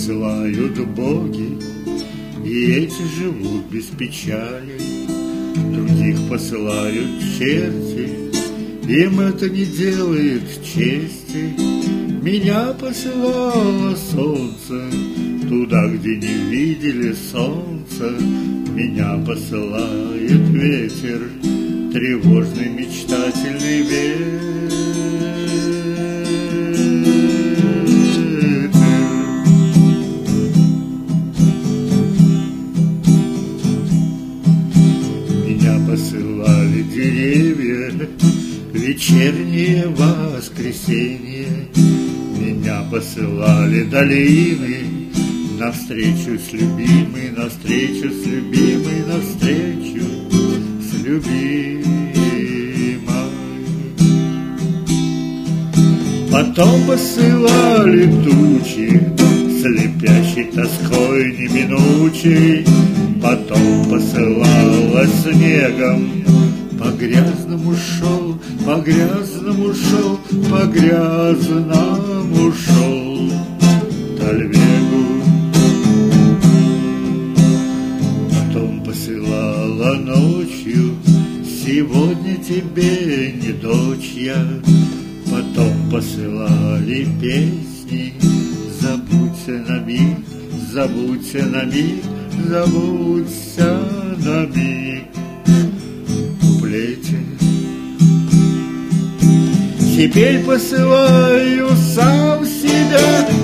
посылают боги, и эти живут без печали. Других посылают черти, им это не делает чести. Меня посылало солнце туда, где не видели солнца. Меня посылает ветер, тревожный, мечтательный ветер. Меня посылали деревья, вечернее воскресенье. Меня посылали долины, навстречу с любимой, навстречу с любимой, навстречу с любимой. Потом посылали тучи, слепящей тоской неминучей. Потом посылала снегом, по грязному шел, по грязному шел, по грязному шел Тальвегу. Потом посылала ночью, сегодня тебе не дочь я. Потом посылали песни, забудься на миг, забудься на миг, забудься на миг. Куплете. Теперь посылаю сам себя,